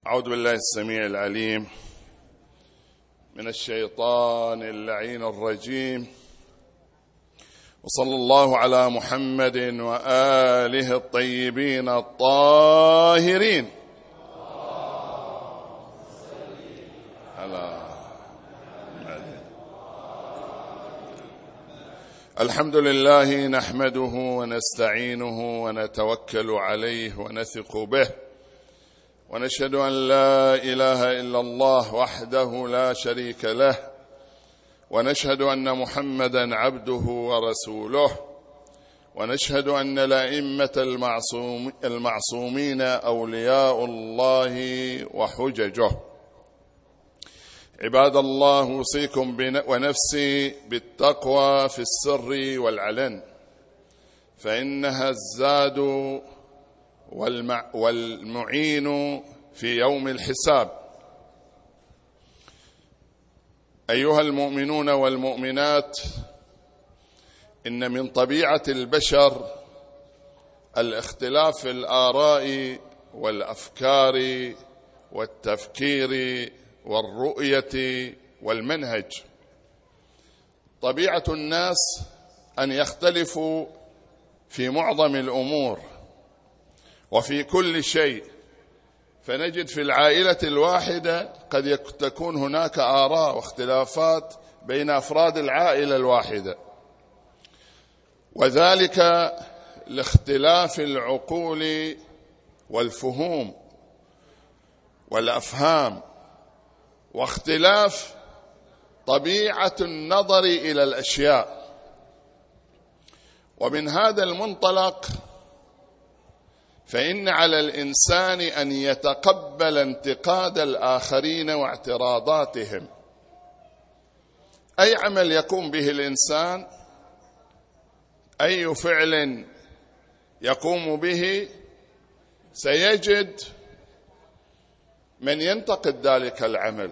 أعوذ بالله السميع العليم من الشيطان اللعين الرجيم، وصلى الله على محمد وآله الطيبين الطاهرين. الحمد لله نحمده ونستعينه ونتوكل عليه ونثق به، ونشهد أن لا إله إلا الله وحده لا شريك له، ونشهد أن محمدا عبده ورسوله، ونشهد أن الأئمة المعصومين أولياء الله وحججه. عباد الله، أوصيكم ونفسي بالتقوى في السر والعلن، فإنها الزاد والمعين في يوم الحساب. أيها المؤمنون والمؤمنات، إن من طبيعة البشر الاختلاف في الآراء والأفكار والتفكير والرؤية والمنهج. طبيعة الناس أن يختلفوا في معظم الأمور وفي كل شيء، فنجد في العائلة الواحدة قد تكون هناك آراء واختلافات بين أفراد العائلة الواحدة، وذلك لاختلاف العقول والفهوم والأفهام، واختلاف طبيعة النظر إلى الأشياء. ومن هذا المنطلق فإن على الإنسان أن يتقبل انتقاد الآخرين واعتراضاتهم. أي عمل يقوم به الإنسان، أي فعل يقوم به، سيجد من ينتقد ذلك العمل.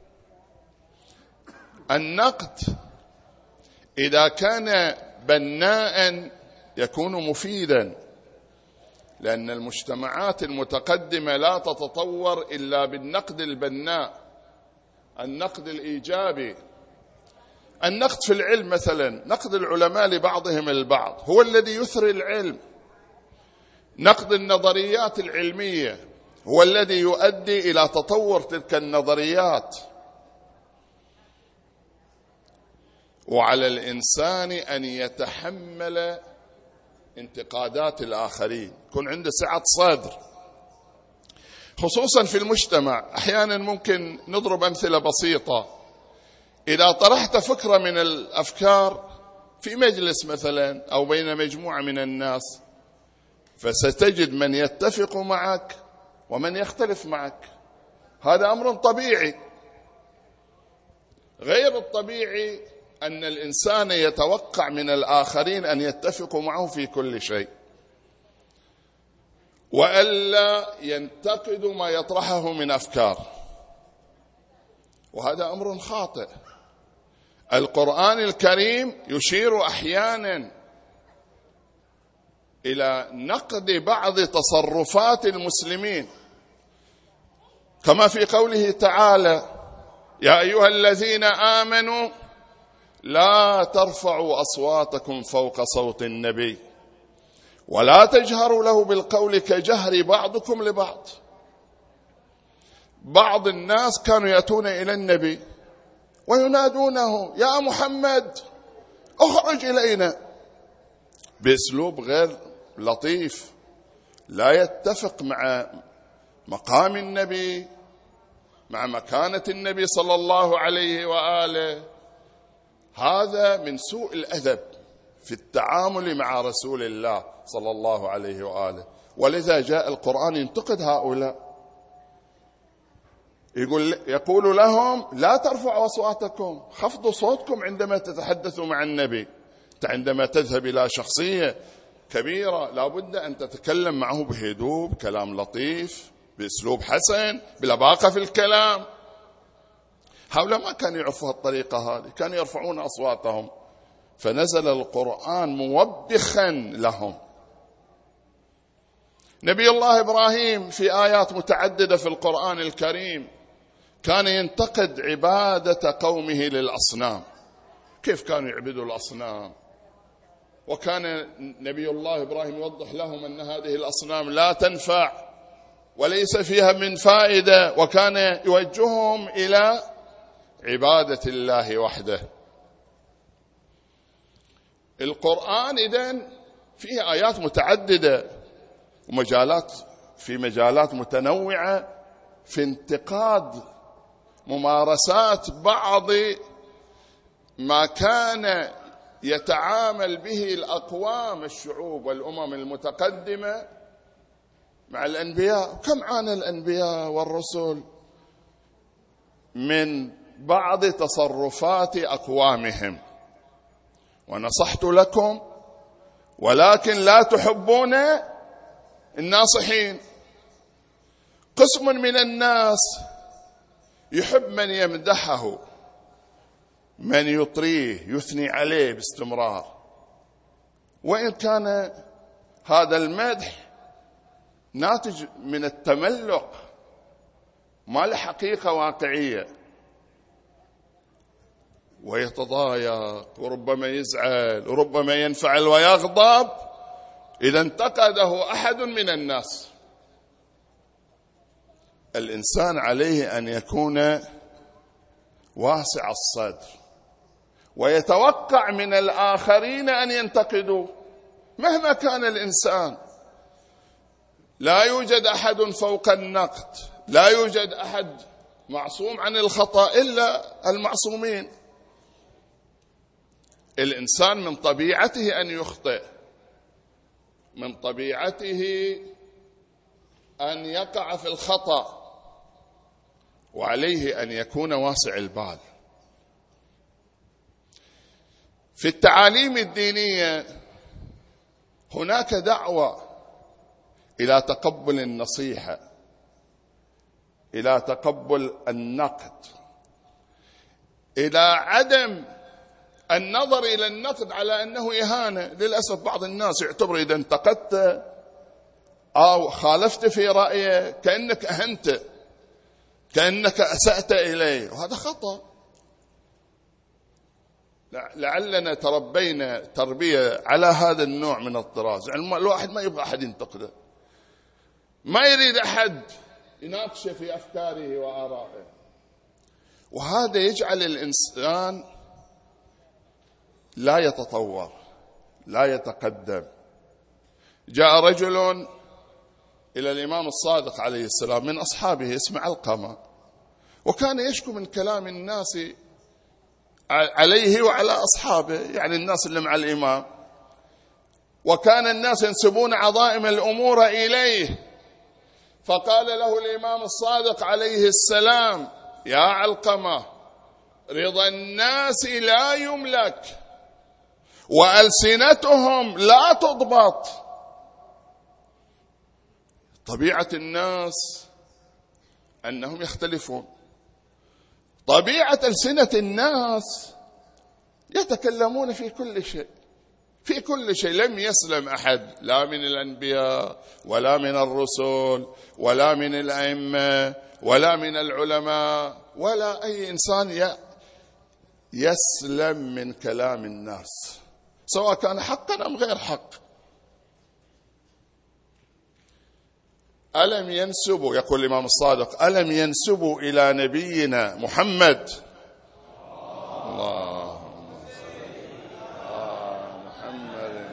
النقد إذا كان بناء يكون مفيدا، لأن المجتمعات المتقدمة لا تتطور إلا بالنقد البناء، النقد الإيجابي. النقد في العلم مثلا، نقد العلماء لبعضهم البعض هو الذي يثري العلم. نقد النظريات العلمية هو الذي يؤدي إلى تطور تلك النظريات. وعلى الإنسان أن يتحمل انتقادات الآخرين، يكون عنده سعة صدر، خصوصا في المجتمع. أحيانا ممكن نضرب أمثلة بسيطة. إذا طرحت فكرة من الأفكار في مجلس مثلا أو بين مجموعة من الناس، فستجد من يتفق معك ومن يختلف معك. هذا أمر طبيعي. غير الطبيعي أن الإنسان يتوقع من الآخرين أن يتفقوا معه في كل شيء، وألا ينتقدوا ما يطرحه من أفكار، وهذا أمر خاطئ. القرآن الكريم يشير أحيانا إلى نقد بعض تصرفات المسلمين، كما في قوله تعالى: يا أيها الذين آمنوا لا ترفعوا أصواتكم فوق صوت النبي ولا تجهروا له بالقول كجهر بعضكم لبعض. بعض الناس كانوا يأتون إلى النبي وينادونه: يا محمد اخرج إلينا، بأسلوب غير لطيف، لا يتفق مع مقام النبي، مع مكانة النبي صلى الله عليه وآله. هذا من سوء الأدب في التعامل مع رسول الله صلى الله عليه وآله. ولذا جاء القرآن ينتقد هؤلاء، يقول لهم: لا ترفعوا أصواتكم، خفضوا صوتكم عندما تتحدثوا مع النبي. عندما تذهب إلى شخصية كبيرة لابد أن تتكلم معه بهدوء، بكلام لطيف، بأسلوب حسن، بلباقة في الكلام. هؤلاء ما كانوا يعرفوا الطريقة هذه، كانوا يرفعون أصواتهم، فنزل القرآن موبخا لهم. نبي الله إبراهيم في آيات متعددة في القرآن الكريم كان ينتقد عبادة قومه للأصنام، كيف كانوا يعبدوا الأصنام، وكان نبي الله إبراهيم يوضح لهم أن هذه الأصنام لا تنفع وليس فيها من فائدة، وكان يوجههم إلى عبادة الله وحده. القرآن إذن فيه آيات متعددة ومجالات في مجالات متنوعة في انتقاد ممارسات بعض ما كان يتعامل به الأقوام الشعوب والأمم المتقدمة مع الأنبياء. كم عانى الأنبياء والرسل من بعض تصرفات أقوامهم. ونصحت لكم ولكن لا تحبون الناصحين. قسم من الناس يحب من يمدحه، من يطريه، يثني عليه باستمرار، وإن كان هذا المدح ناتج من التملق ما له حقيقة واقعية، ويتضايق وربما يزعل وربما ينفعل ويغضب إذا انتقده أحد من الناس. الإنسان عليه أن يكون واسع الصدر ويتوقع من الآخرين أن ينتقدوا مهما كان الإنسان. لا يوجد أحد فوق النقد، لا يوجد أحد معصوم عن الخطأ إلا المعصومين. الإنسان من طبيعته أن يخطئ، من طبيعته أن يقع في الخطأ، وعليه أن يكون واسع البال. في التعاليم الدينية هناك دعوة إلى تقبل النصيحة، إلى تقبل النقد، إلى عدم النظر إلى النقد على أنه إهانة. للأسف بعض الناس يعتبر إذا انتقدت أو خالفت في رأيه كأنك أهنت، كأنك أسأت إليه، وهذا خطأ. لعلنا تربينا تربية على هذا النوع من الطراز، يعني الواحد ما يبغى أحد ينتقده، ما يريد أحد يناقش في أفكاره وآرائه، وهذا يجعل الإنسان لا يتطور، لا يتقدم. جاء رجل إلى الإمام الصادق عليه السلام من أصحابه اسمه علقمة، وكان يشكو من كلام الناس عليه وعلى أصحابه، يعني الناس اللي مع الإمام، وكان الناس ينسبون عظائم الأمور إليه. فقال له الإمام الصادق عليه السلام: يا علقمة، رضا الناس لا يملك وألسنتهم لا تضبط. طبيعة الناس أنهم يختلفون، طبيعة ألسنة الناس يتكلمون في كل شيء، في كل شيء. لم يسلم أحد، لا من الأنبياء ولا من الرسل ولا من الأئمة ولا من العلماء ولا أي إنسان يسلم من كلام الناس، سواء كان حقا أم غير حق. ألم ينسبوا، يقول الإمام الصادق، ألم ينسبوا إلى نبينا محمد اللهم محمد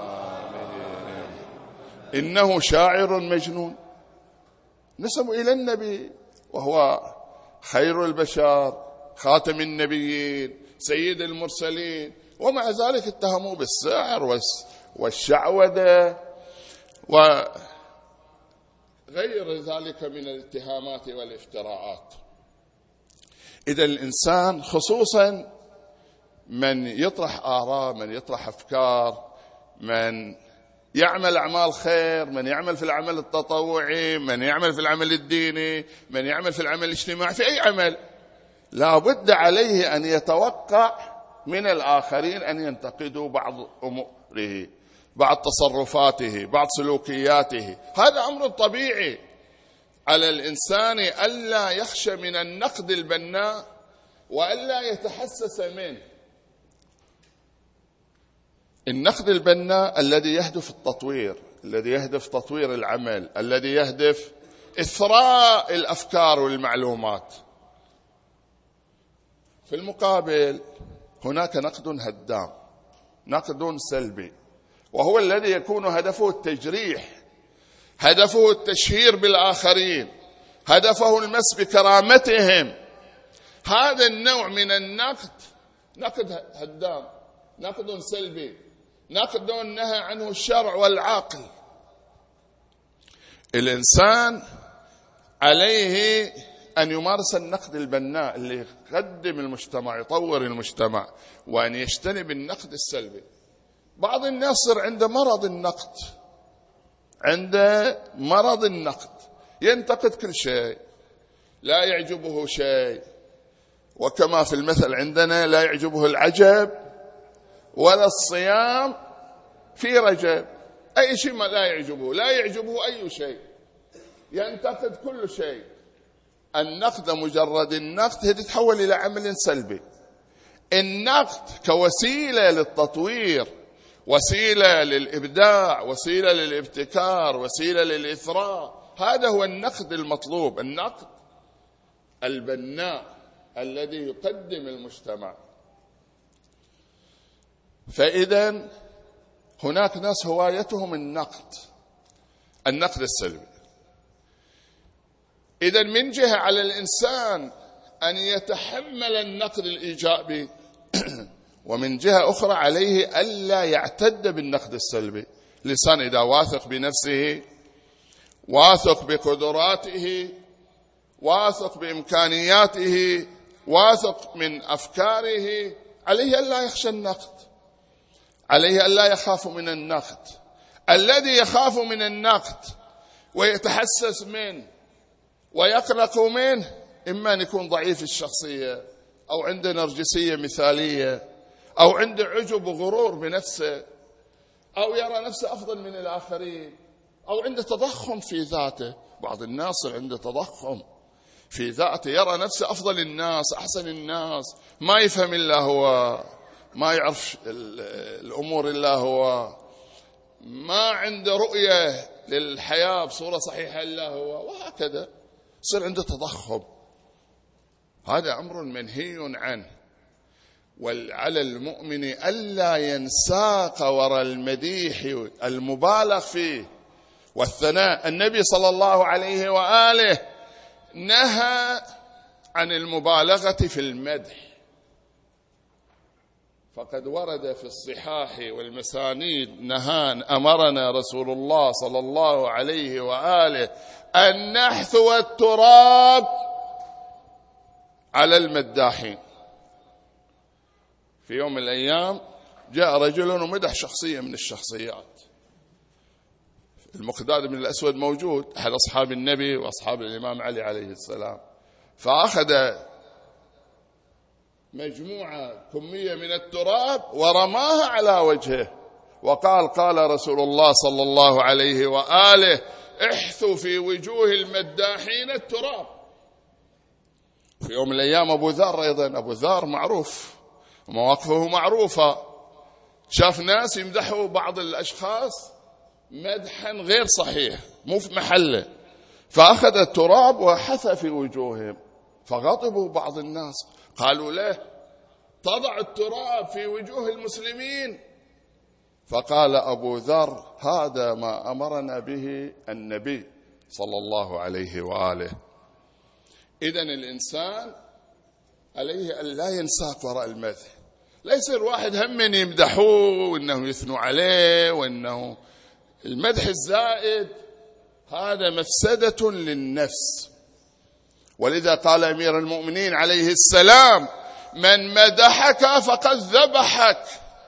إنه شاعر مجنون؟ نسبوا إلى النبي وهو خير البشر، خاتم النبيين، سيد المرسلين، ومع ذلك اتهموا بالسحر والشعوذة وغير ذلك من الاتهامات والافتراءات. إذا الإنسان خصوصا من يطرح آراء، من يطرح أفكار، من يعمل أعمال خير، من يعمل في العمل التطوعي، من يعمل في العمل الديني، من يعمل في العمل الاجتماعي، في أي عمل، لا بد عليه أن يتوقع من الآخرين أن ينتقدوا بعض أموره، بعض تصرفاته، بعض سلوكياته. هذا أمر طبيعي. على الإنسان ألا يخشى من النقد البناء وألا يتحسس منه. النقد البناء الذي يهدف التطوير، الذي يهدف تطوير العمل، الذي يهدف إثراء الأفكار والمعلومات. في المقابل هناك نقد هدام، نقد سلبي، وهو الذي يكون هدفه التجريح، هدفه التشهير بالآخرين، هدفه المس بكرامتهم. هذا النوع من النقد نقد هدام، نقد سلبي، نقد نهى عنه الشرع والعقل. الإنسان عليه أن يمارس النقد البناء اللي يقدم المجتمع، يطور المجتمع، وأن يجتنب النقد السلبي. بعض الناس صار عنده مرض النقد، عنده مرض النقد، ينتقد كل شيء، لا يعجبه شيء، وكما في المثل عندنا لا يعجبه العجب ولا الصيام في رجب. أي شيء ما لا يعجبه، لا يعجبه أي شيء، ينتقد كل شيء. النقد مجرد النقد هي تتحول إلى عمل سلبي. النقد كوسيلة للتطوير، وسيلة للإبداع، وسيلة للابتكار، وسيلة للإثراء، هذا هو النقد المطلوب، النقد البناء الذي يقدم المجتمع. فإذا هناك ناس هوايتهم النقد السلبي. إذا من جهة على الإنسان أن يتحمل النقد الإيجابي، ومن جهة أخرى عليه ألا يعتد بالنقد السلبي. الإنسان إذا واثق بنفسه، واثق بقدراته، واثق بإمكانياته، واثق من أفكاره، عليه ألا يخشى النقد، عليه ألا يخاف من النقد. الذي يخاف من النقد ويتحسس منه ويقلق منه إما أن يكون ضعيف الشخصية، أو عنده نرجسية مثالية، أو عنده عجب وغرور بنفسه، أو يرى نفسه أفضل من الآخرين، أو عنده تضخم في ذاته. بعض الناس عنده تضخم في ذاته، يرى نفسه أفضل الناس، أحسن الناس، ما يفهم إلا هو، ما يعرف الأمور إلا هو، ما عنده رؤية للحياة بصورة صحيحة إلا هو، وهكذا يصير عنده تضخم. هذا أمر منهي عنه. وعلى المؤمن ألا ينساق وراء المديح المبالغ فيه والثناء. النبي صلى الله عليه وآله نهى عن المبالغة في المدح، فقد ورد في الصحاح والمسانيد أمرنا رسول الله صلى الله عليه وآله أن نحثو التراب على المداحين. في يوم من الأيام جاء رجل ومدح شخصية من الشخصيات، المقداد بن الأسود موجود، أحد أصحاب النبي وأصحاب الإمام علي عليه السلام، فأخذ مجموعة كمية من التراب ورماها على وجهه وقال: قال رسول الله صلى الله عليه وآله: احثوا في وجوه المداحين التراب. في يوم من الأيام أبو ذر، أيضا أبو ذر معروف ومواقفه معروفة، شاف ناس يمدحوا بعض الأشخاص مدحا غير صحيح، مو في محله، فأخذ التراب وحث في وجوههم، فغضبوا بعض الناس، قالوا له: تضع التراب في وجوه المسلمين؟ فقال أبو ذر: هذا ما أمرنا به النبي صلى الله عليه وآله. إذن الإنسان عليه أن لا ينساق وراء المدح، لا يصير واحد هم يمدحوه وإنه يثنوا عليه، وإنه المدح الزائد هذا مفسدة للنفس. ولذا قال أمير المؤمنين عليه السلام: من مدحك فقد ذبحك،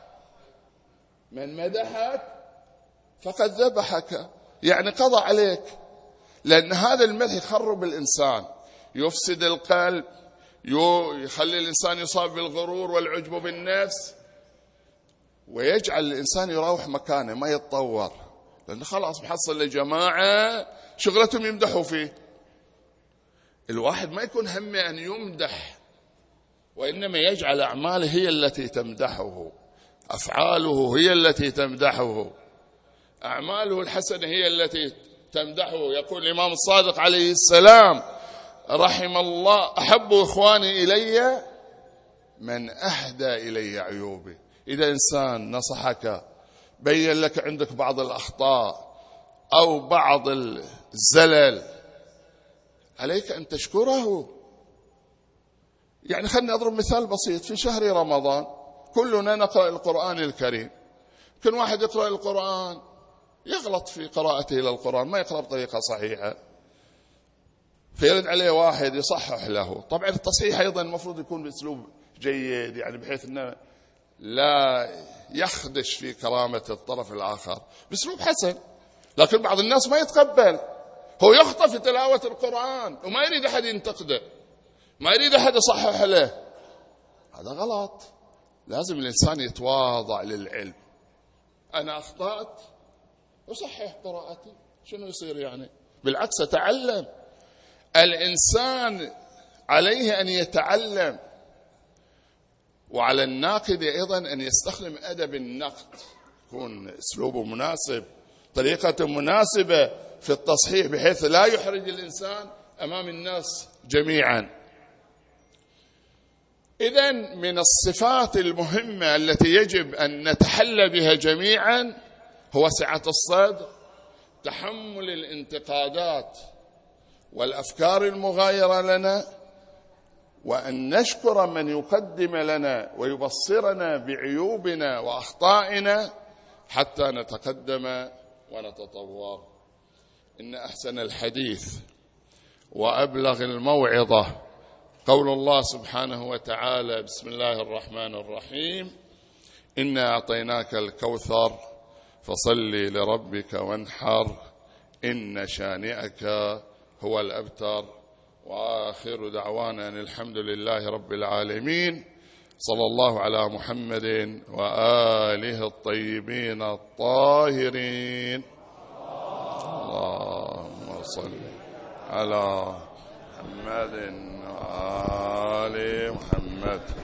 من مدحك فقد ذبحك، يعني قضى عليك. لأن هذا المدح يخرب الإنسان، يفسد القلب، يخلي الإنسان يصاب بالغرور والعجب بالنفس، ويجعل الإنسان يروح مكانه ما يتطور، لأنه خلاص محصل لجماعة شغلتهم يمدحوا فيه. الواحد ما يكون همه أن يمدح، وإنما يجعل أعماله هي التي تمدحه، أفعاله هي التي تمدحه، أعماله الحسنة هي التي تمدحه. يقول الإمام الصادق عليه السلام: رحم الله أحب إخواني إلي من أهدى إلي عيوبي. إذا إنسان نصحك، بين لك عندك بعض الأخطاء أو بعض الزلل، عليك أن تشكره. يعني خلني أضرب مثال بسيط. في شهر رمضان كلنا نقرأ القرآن الكريم، كل واحد يقرأ القرآن يغلط في قراءته للقرآن، ما يقرأ بطريقة صحيحة، فيرد عليه واحد يصحح له. طبعا التصحيح أيضا المفروض يكون بأسلوب جيد، يعني بحيث أنه لا يخدش في كرامة الطرف الآخر، بأسلوب حسن. لكن بعض الناس ما يتقبل، هو يخطأ في تلاوة القرآن وما يريد أحد ينتقده، ما يريد أحد يصحح له. هذا غلط. لازم الإنسان يتواضع للعلم. أنا أخطأت أصحح قراءتي، شنو يصير يعني؟ بالعكس أتعلم. الإنسان عليه أن يتعلم، وعلى الناقد أيضا أن يستخدم أدب النقد، يكون أسلوبه مناسب، طريقة مناسبة في التصحيح، بحيث لا يحرج الإنسان أمام الناس جميعا. إذن من الصفات المهمة التي يجب أن نتحلى بها جميعا هو سعة الصدر، تحمل الانتقادات والأفكار المغايرة لنا، وأن نشكر من يقدم لنا ويبصرنا بعيوبنا وأخطائنا حتى نتقدم ونتطور. إن أحسن الحديث وأبلغ الموعظة قول الله سبحانه وتعالى: بسم الله الرحمن الرحيم، إنا أعطيناك الكوثر فصل لربك وانحر إن شانئك هو الأبتر. وآخر دعوانا أن الحمد لله رب العالمين. صلى الله على محمد وآله الطيبين الطاهرين. اللهم صل على محمد وآل محمد.